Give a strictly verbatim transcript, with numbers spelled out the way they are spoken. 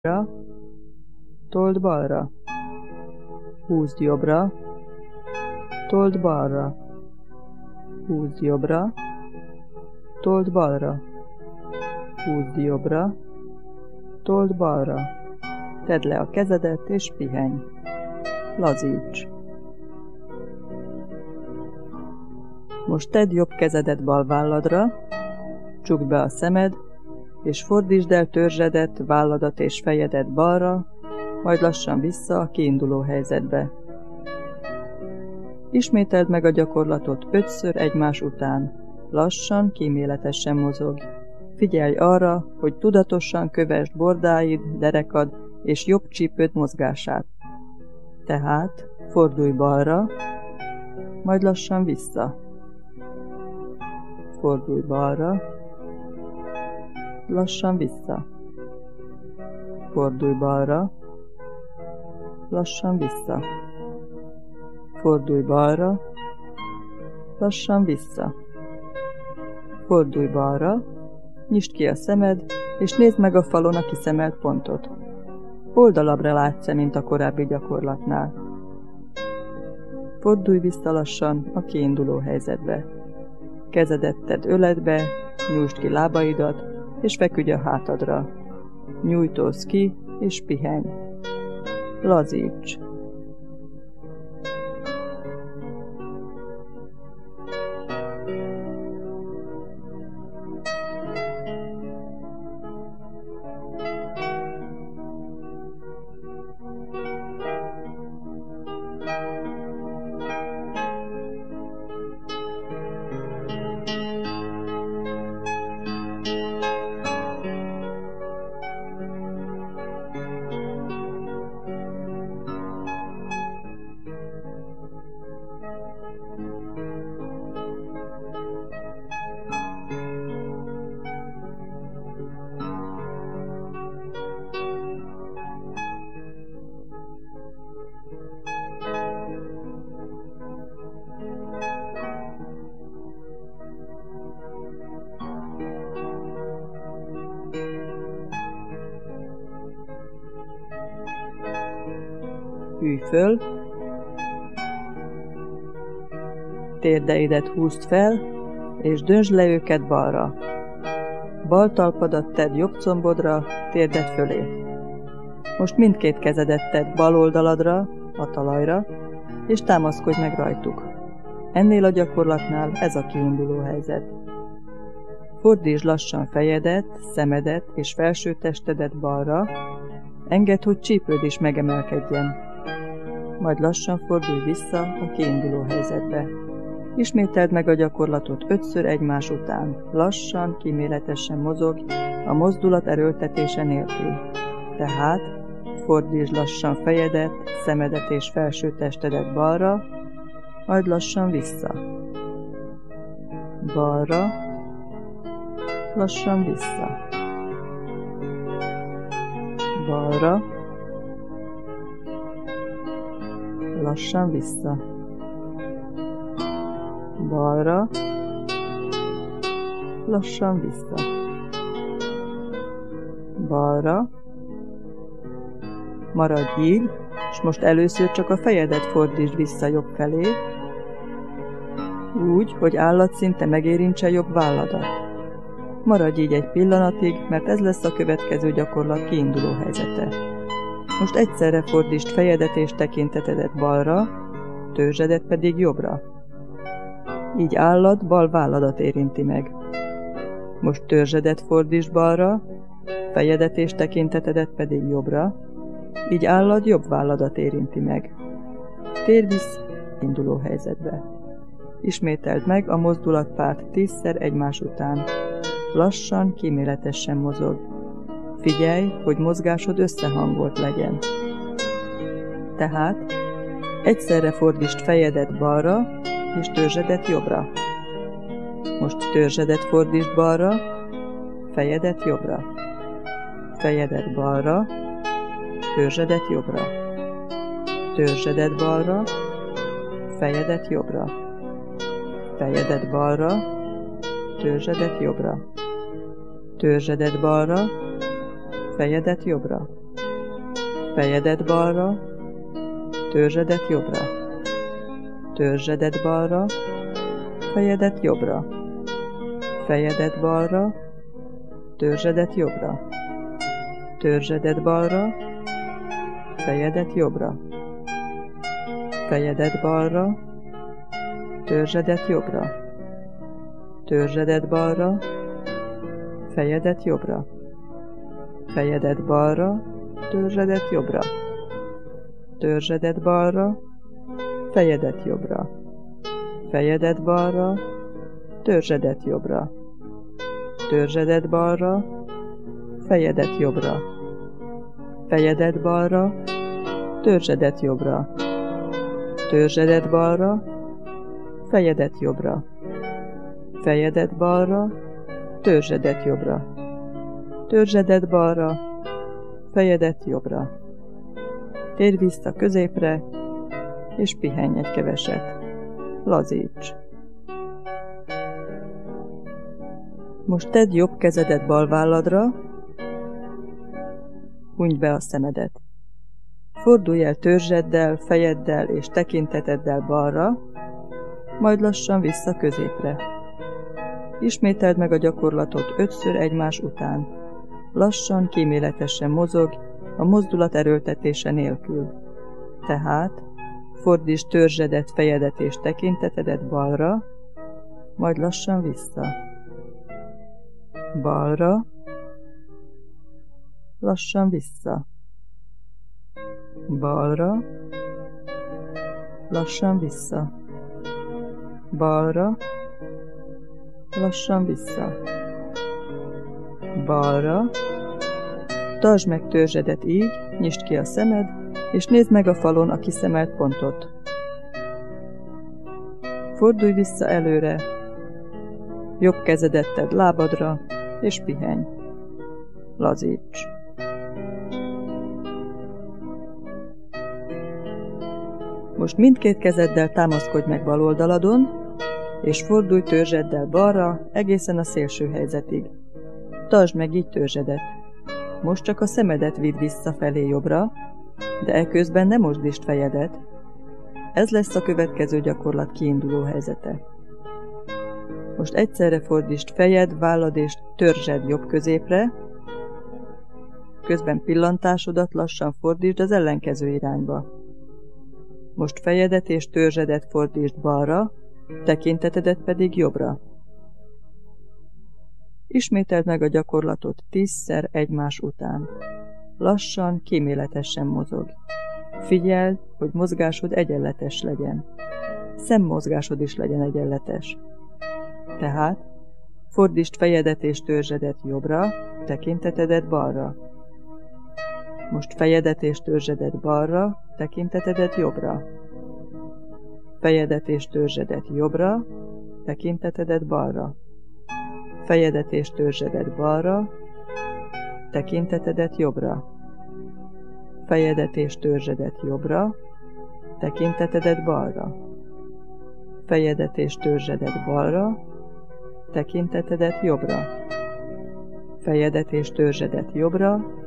jobbra, told balra, húzd jobbra, told balra, húzd jobbra, told balra, húzd jobbra, told balra, tedd le a kezedet és pihenj, lazíts. Most tedd jobb kezedet bal válladra, csukd be a szemed, és fordítsd el törzsedet, válladat és fejedet balra, majd lassan vissza a kiinduló helyzetbe. Ismételd meg a gyakorlatot ötször egymás után. Lassan, kíméletesen mozogj. Figyelj arra, hogy tudatosan kövesd bordáid, derekad és jobb csípőd mozgását. Tehát fordulj balra, majd lassan vissza. Fordulj balra, lassan vissza. Fordulj balra, lassan vissza. Fordulj balra, lassan vissza. Fordulj balra, nyisd ki a szemed, és nézd meg a falon a kiszemelt pontot. Oldalabbra látsz-e, mint a korábbi gyakorlatnál. Fordulj vissza lassan a kiinduló helyzetbe. Kezedet tedd öledbe, nyújtsd ki lábaidat, és feküdj a hátadra. Nyújtózz ki, és pihenj. Lazíts. Ülj föl, térdeidet húzd fel, és döntsd le őket balra. Bal talpadat tedd jobb combodra, térded fölé. Most mindkét kezedet tedd bal oldaladra, a talajra, és támaszkodj meg rajtuk. Ennél a gyakorlatnál ez a kiinduló helyzet. Fordítsd lassan fejedet, szemedet és felső testedet balra, engedd, hogy csípőd is megemelkedjen. Majd lassan fordulj vissza a kiinduló helyzetbe. Ismételd meg a gyakorlatot ötször egymás után. Lassan, kíméletesen mozogj, a mozdulat erőltetése nélkül. Tehát fordítsd lassan fejedet, szemedet és felső testedet balra, majd lassan vissza. Balra, lassan vissza. Balra, lassan vissza. Balra, lassan vissza. Balra. Maradj így, és most először csak a fejedet fordítsd vissza jobb felé, úgy, hogy állat szinte megérintse jobb válladat. Maradj így egy pillanatig, mert ez lesz a következő gyakorlat kiinduló helyzete. Most egyszerre fordítsd fejedet és tekintetedet balra, törzsedet pedig jobbra. Így állat bal válladat érinti meg. Most törzsedet fordítsd balra, fejedet és tekintetedet pedig jobbra, így állat jobb válladat érinti meg. Térj vissza induló helyzetbe. Ismételd meg a mozdulatpárt tízszer egymás után. Lassan, kíméletesen mozog. Figyelj, hogy mozgásod összehangolt legyen. Tehát egyszerre fordítsd fejedet balra, és törzsedet jobbra. Most törzsedet fordítsd balra, fejedet jobbra. Fejedet balra, törzsedet jobbra. Törzsedet balra, fejedet jobbra. Fejedet balra, törzsedet jobbra. Törzsedet balra, fejedet jobbra. fejedet balra, törzsedet jobbra, törzsedet balra, fejedet jobbra, fejedet balra, törzsedet jobbra, törzsedet balra, fejedet jobbra, fejedet balra, törzsedet jobbra, törzsedet balra, fejedet jobbra, fejedet balra, törzsedet jobbra, törzsedet balra, fejedet jobbra, fejedet balra, törzsedet jobbra, törzsedet balra, fejedet jobbra, fejedet balra, törzsedet jobbra, törzsedet balra, fejedet jobbra, fejedet balra, törzsedet jobbra, törzsedet balra, fejedet jobbra. Térj vissza középre, és pihenj egy keveset. Lazíts. Most tedd jobb kezedet bal válladra, hunyd be a szemedet. Fordulj el törzseddel, fejeddel és tekinteteddel balra, majd lassan vissza középre. Ismételd meg a gyakorlatot ötször egymás után. Lassan, kíméletesen mozog, a mozdulat erőltetése nélkül. Tehát fordítsd törzsedet, fejedet és tekintetedet balra, majd lassan vissza. Balra, lassan vissza. Balra, lassan vissza. Balra, lassan vissza. Balra, tartsd meg törzsedet így, nyisd ki a szemed, és nézd meg a falon a kiszemelt pontot. Fordulj vissza előre, jobb kezedet tedd lábadra, és pihenj. Lazíts. Most mindkét kezeddel támaszkodj meg bal oldaladon, és fordulj törzseddel balra egészen a szélső helyzetig. Tartsd meg így törzsedet. Most csak a szemedet vidd visszafelé jobbra, de eközben ne mosdítsd fejedet. Ez lesz a következő gyakorlat kiinduló helyzete. Most egyszerre fordítsd fejed, vállad és törzsed jobb középre, közben pillantásodat lassan fordítsd az ellenkező irányba. Most fejedet és törzsedet fordítsd balra, tekintetedet pedig jobbra. Ismételd meg a gyakorlatot tízszer egymás után. Lassan, kíméletesen mozog. Figyeld, hogy mozgásod egyenletes legyen. Szemmozgásod is legyen egyenletes. Tehát fordítsd fejedet és törzsedet jobbra, tekintetedet balra. Most fejedet és törzsedet balra, tekintetedet jobbra. Fejedet és törzsedet jobbra, tekintetedet balra. Fejedet és törzsedet balra, tekintetedet jobbra. Fejedet és törzsedet jobbra, tekintetedet balra. Fejedet és törzsedet balra, tekintetedet jobbra. Fejedet és törzsedet jobbra,